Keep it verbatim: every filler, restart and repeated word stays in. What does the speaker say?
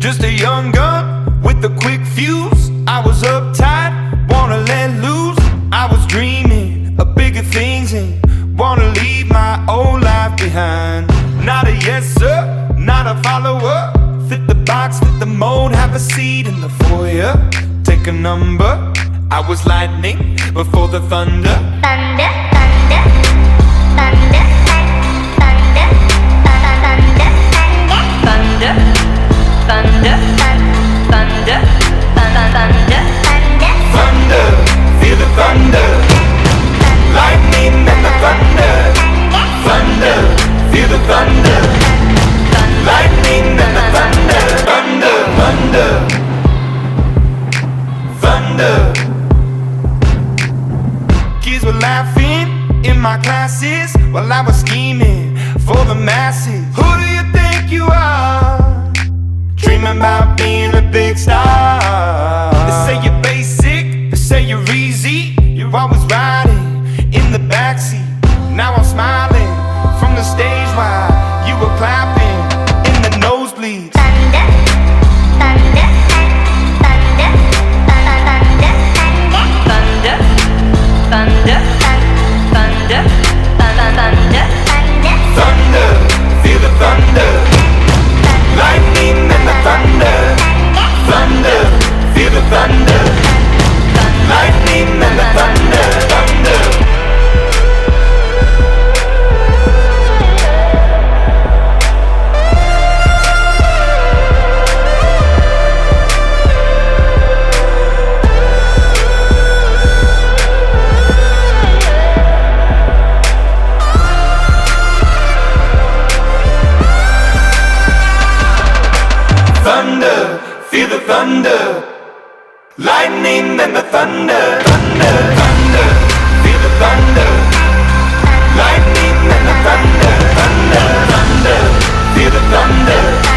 Just a young gun with a quick fuse. I was uptight, wanna let loose. I was dreaming of bigger things and wanna leave my old life behind. Not a yes sir, not a follower. Fit the box, fit the mold, have a seat in the foyer. Take a number. I was lightning before the thunder. Thunder, thunder, thunder, thunder, thunder, thunder, thunder, thunder, thunder, thunder, Thunder, feel the thunder. Lightning and the thunder. Thunder, feel the thunder. Lightning and the thunder. Thunder, thunder, thunder. Kids were laughing in my classes while I was scheming for the masses. Who do you think you are? Dreaming about being a big star. They say you're basic, they say you're easy. You're always riding in the backseat. Now I'm smiling from the stage while you were clapping in the nosebleeds. thunder, thunder, thunder, thunder, thunder, thunder, thunder, thunder, thunder, Thunder, feel the thunder. Lightning and the thunder. Thunder, feel the thunder. Lightning and the thunder. Thunder. Thunder, feel the thunder. Lightning and the thunder. Thunder, thunder, feel the thunder. Lightning and the thunder. Thunder, thunder, feel the thunder.